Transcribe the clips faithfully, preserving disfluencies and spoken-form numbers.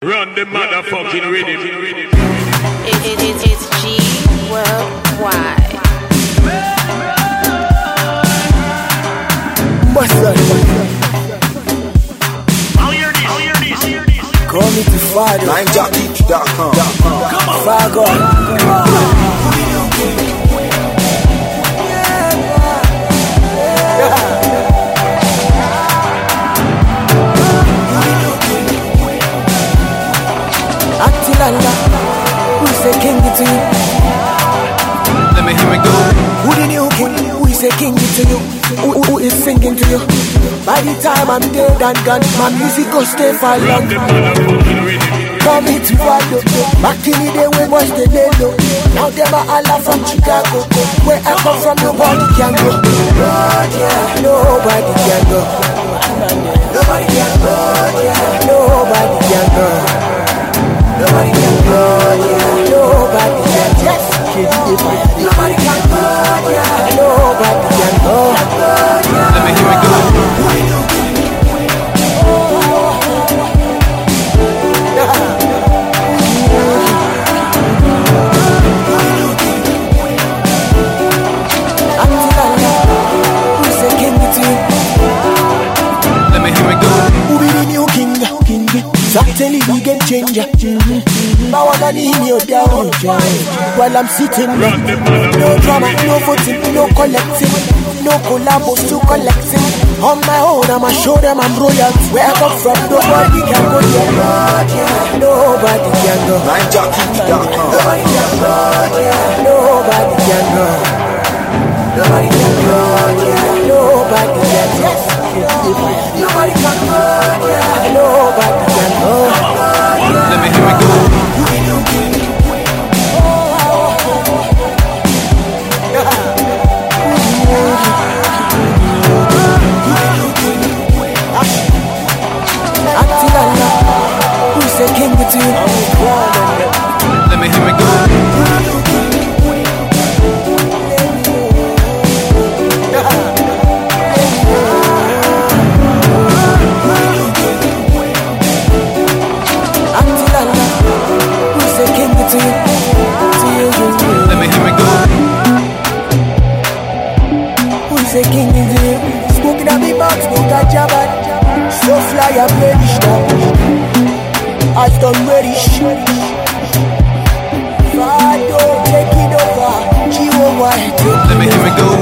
Run the motherfucking rhythm. It, it, it, it's G Worldwide. What's up? I'll hear this, I'll hear this, I'll hear this. Call me to Fado. nine jockey dot com. Come on. Fago. Who's the king to you? Let me hear it go. Who the new king? Who is the king to you? Who, who is singing to you? By the time I'm dead and gone, my music go stay for long. Run the motherfucking rhythm. Come me to Fado. Back in the day when was the day low. Now them are all from Chicago. Where I come from, nobody can go. Nobody can go. Nobody can go. Nobody can go. Nobody can go, yeah. Nobody can, yes. Nobody can go, yeah. Nobody can go. Let me hear it go. Who's the king between? Let me hear it go. Who be the new king? King. Certainly we game changer. Now I got in your down while I'm sitting there. No drama, no voting, no collecting, no collabos to collecting. On my own, I'ma show them I'm royalty. Where I come from, nobody can go there. Nobody can go. nine jockey dot com. Nobody can go. Nobody can go. Nobody can go. Nobody can. Yes. Nobody can go. Nobody can go. Let me hear it go. Who's the king between? Let me hear it go. Let me hear it go. Who's the king in the smoking at me box, no got jabba. So fly up ready now. I done ready. Fado take it over. G O Y. Let me hear it go.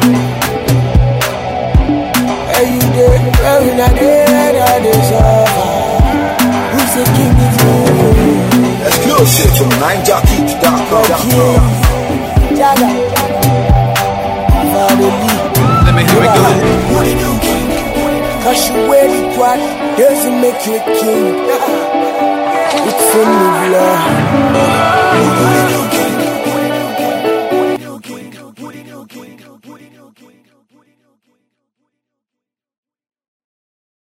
Hey you there, every night that is over. Who's the king in the Exclusive from nine jockey dot com. Jaga. Let me hear it go. Cause you wear the quad doesn't make you a king. It's in the blood.